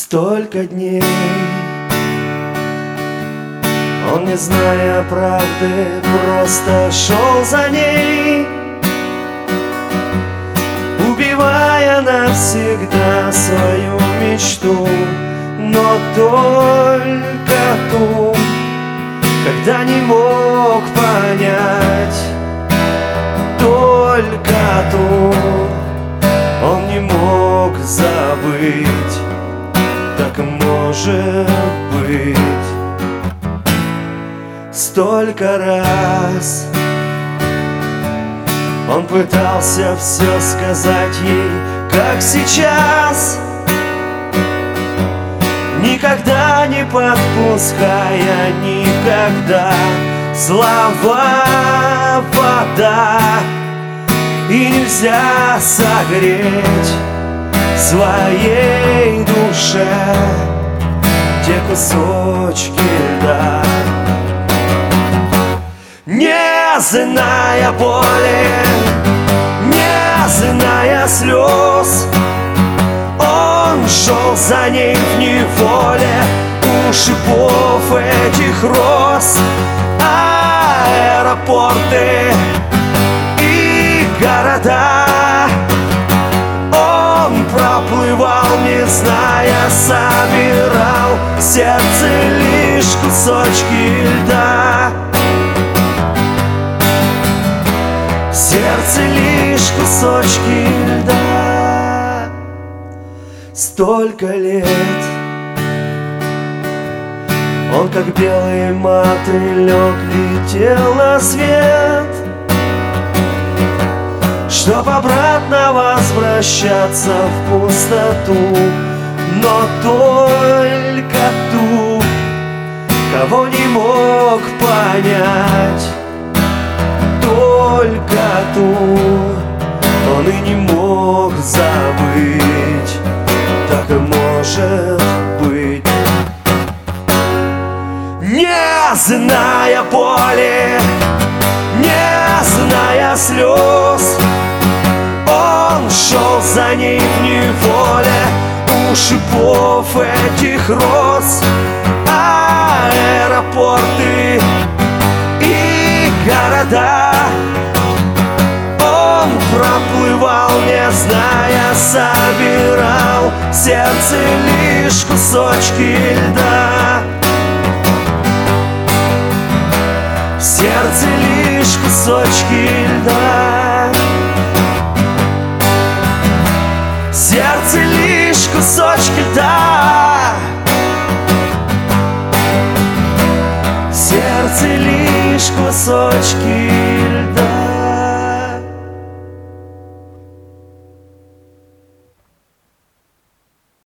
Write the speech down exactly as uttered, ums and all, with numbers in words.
Столько дней он, не зная правды, просто шел за ней, убивая навсегда свою мечту, но только ту, когда не мог понять, только ту он не мог забыть. Так может быть. Столько раз он пытался все сказать ей, как сейчас, никогда не подпуская, никогда. Слова — вода, и нельзя согреть в своей душе те кусочки льда. Не зная боли, не зная слез, он шел за ней в неволе у шипов этих роз. Аэропорты и города он проплывал, не зная, собирал в сердце лишь кусочки льда. В сердце лишь кусочки льда. Столько лет он, как белый мотылек, летел на свет, чтоб обратно возвращаться в пустоту, но только ту, кого не мог понять, только ту он и не мог забыть. Так и может быть. Не зная боли, не зная слез, он шел за ней в неволе у шипов этих роз. Аэропорты и города он проплывал, не зная, собирал в сердце лишь кусочки льда. В сердце лишь кусочки льда. В сердце лишь кусочки льда. В сердце лишь кусочки